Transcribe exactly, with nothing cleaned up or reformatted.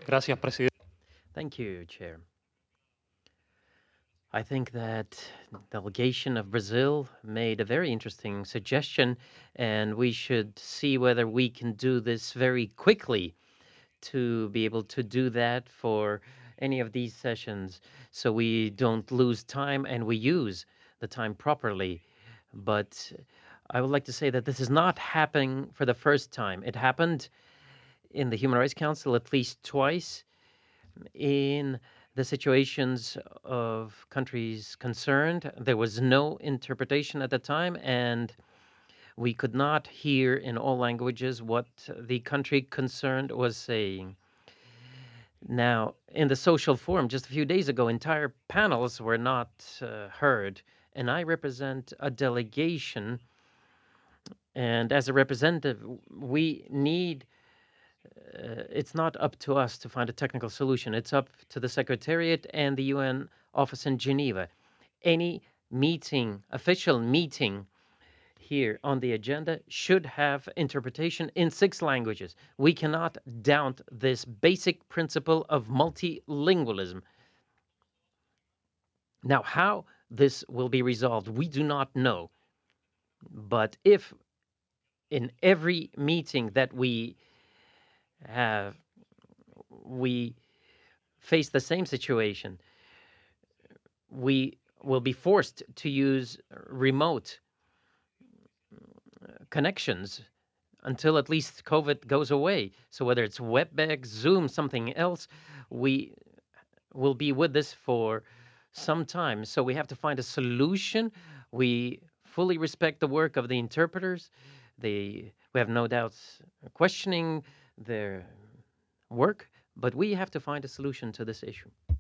Gracias, presidente. Thank you, Chair. I think that delegation of Brazil made a very interesting suggestion, and we should see whether we can do this very quickly to be able to do that for any of these sessions so we don't lose time and we use the time properly. But I would like to say that this is not happening for the first time. It happened in the Human Rights Council at least twice in the situations of countries concerned. There was no interpretation at the time, and we could not hear in all languages what the country concerned was saying. Now, in the social forum just a few days ago, entire panels were not uh, heard, and I represent a delegation. And as a representative, we need uh, it's not up to us to find a technical solution. It's up to the Secretariat and the U N office in Geneva. Any meeting, official meeting here on the agenda should have interpretation in six languages. We cannot doubt this basic principle of multilingualism. Now, how this will be resolved, we do not know. But if in every meeting that we have, we face the same situation, we will be forced to use remote connections until at least COVID goes away. So whether it's WebEx, Zoom, something else, we will be with this for some time. So we have to find a solution. We fully respect the work of the interpreters. They, we have no doubts questioning their work, but we have to find a solution to this issue.